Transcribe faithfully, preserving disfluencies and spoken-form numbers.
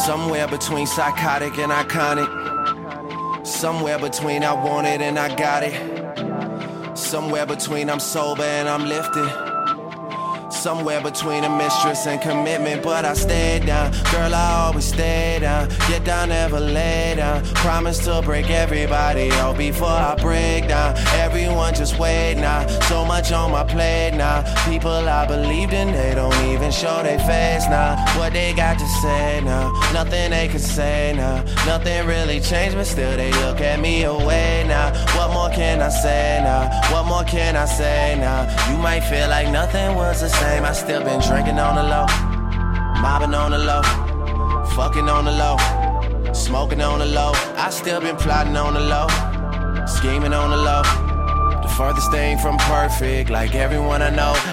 Somewhere between psychotic and iconic. Somewhere between I want it and I got it. Somewhere between I'm sober and I'm lifted. Somewhere between a mistress and commitment, but I stayed down. Girl, I always stay down. Get down, never lay down. Promise to break everybody out before I break down. Everyone just wait now. So much on my plate now. People I believed in, they don't even show their face now. What they got to say now? Nothing they can say now. Nothing really changed, but still they look at me away now. What more can I say now? What more can I say now? You might feel like nothing was the same. I still been drinking on the low, mobbing on the low, fucking on the low, smoking on the low. I still been plotting on the low, scheming on the low. The furthest thing from perfect, like everyone I know.